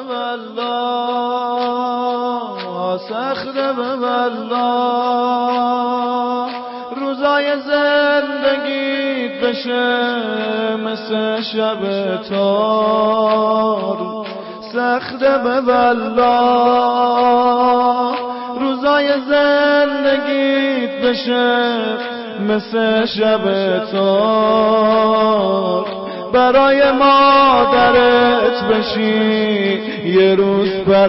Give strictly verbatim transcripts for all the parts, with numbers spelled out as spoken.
ببلا سخت ببلا روزای زندگیت بشه مثل شب تار سخت ببلا روزای زندگیت بشه مثل شب تار برای مادرت بشی یه روز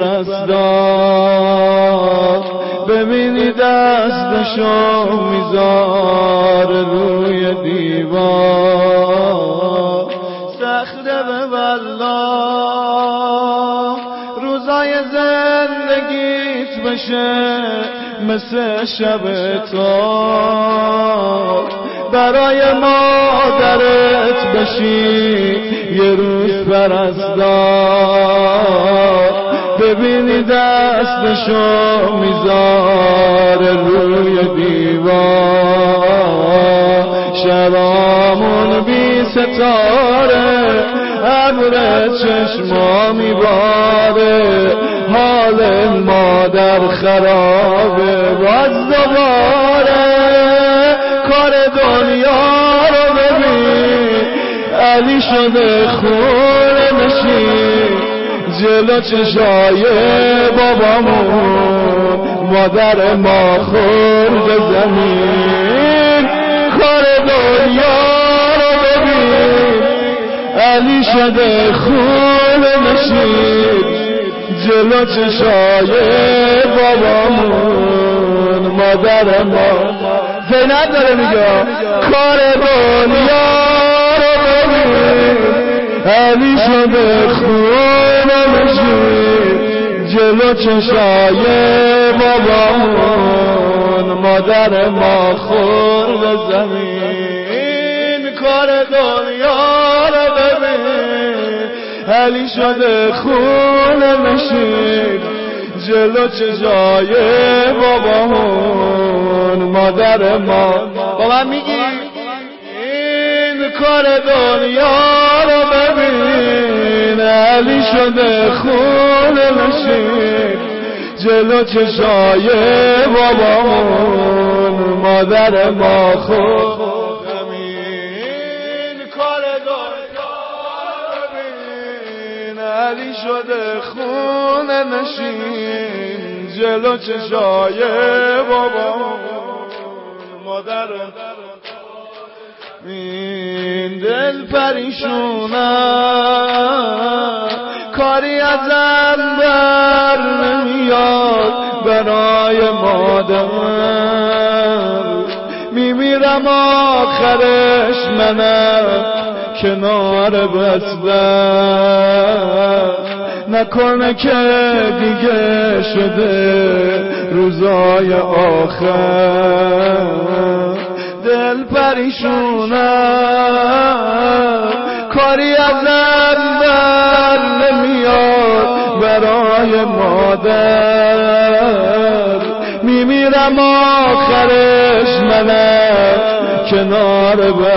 پرستار ببینی دستشو میذاره روی دیوار سخت ببلا روزای زندگیت بشه مثل شب تار برای مادرت بشی یه روز پرستار ببینی دستشو میذاره روی دیوار شبامون بی ستاره ابر چشما میباره حال مادر خرابه باز دوباره کار دنیا رو ببین علی شده خونه نشین جلو چشای بابامون مادر ما خورد زمین کار دنیا رو ببین علی شده خونه نشین جلو چشای بابامون مادر ما زینب داره میگه کار دنیا رو ببین علی شده خونه نشین جلو چشای بابامون مادر ما خورد زمین کار دنیا رو ببین علی شده خونه نشین جلو چشای بابامون مادر ما با من میگی این کار دنیا رو ببین علی شده خونه نشین جلو چشای بابامون مادر ما خود این کار دنیا رو ببین علی شده خونه نشین جلو چشای بابامون مادر این دل پریشونم کاری ازم بر نمیاد برای مادر میمیرم آخرش منم کنار بستم نکنه که دیگه شده روزای آخر دل پریشونم کاری ازم بر نمیاد برای مادر میمیرم آخرش منم کنار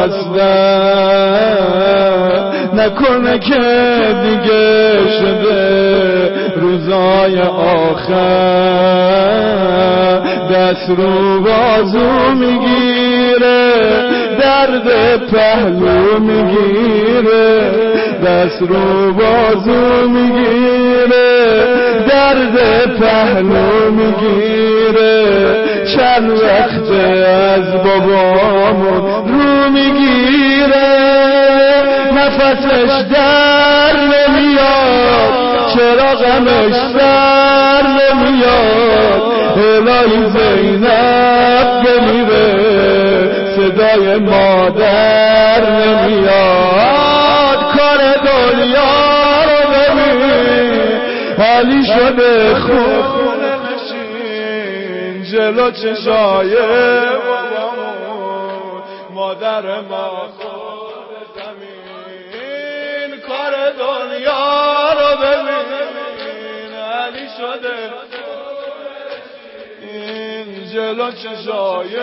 بستم نکنه که دیگه شده روزای آخر دست رو بازو میگیره درد پهلو میگیره دست رو بازو میگیره درد پهلو میگیره چند وقت از بابامون رو میگیره نفسش در نمیاد چرا غمش سر نمیاد الهی زینب بمیره صدای مادر نمیاد کار دنیا رو ببین علی شده خونه نشین جلو چشای بابامون مادر ما خود زمین کار دنیا رو ببین علی شده این جلو چشای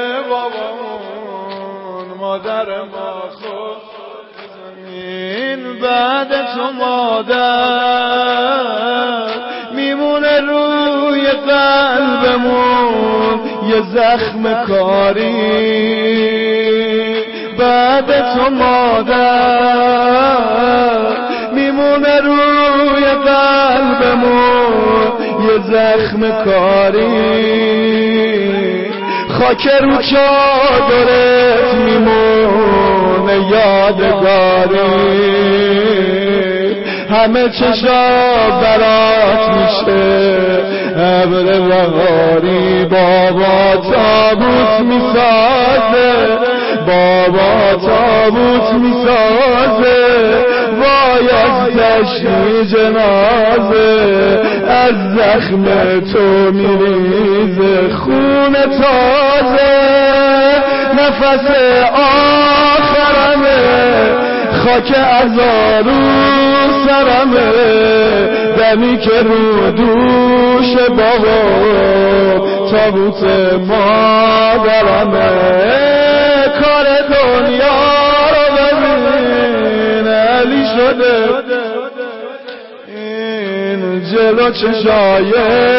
بابامون مادر ما خود زمین بعد تو مادر یه زخم کاری بعد تو مادر میمونه روی قلبمون یه زخم کاری خاک رو چادرت میمونه یادگاری همه چشا برات میشه ابر بهاری بابا تابوت میسازه بابا تابوت میسازه وای از تشی جنازه از زخم تو میریزه خون تازه نفس آخرمه خاک عزارو سرمه دمی که رو دوش بابا تابوت مادرمه کار دنیا رو ببین علی شده این جلو چشای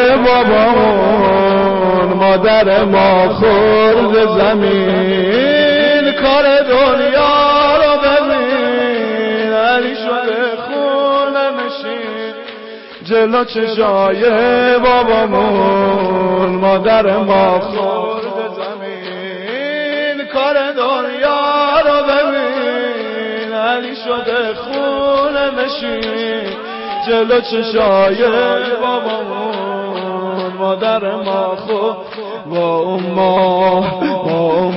بابامون مادر ما خورد زمین کار دنیا رو ببین علی شده خونه نشین جلو چشای بابامون مادر ما خورد زمین کار دنیا رو ببین علی شده خونه نشین جلو چشای بابامون مادر ما خورد با اون ما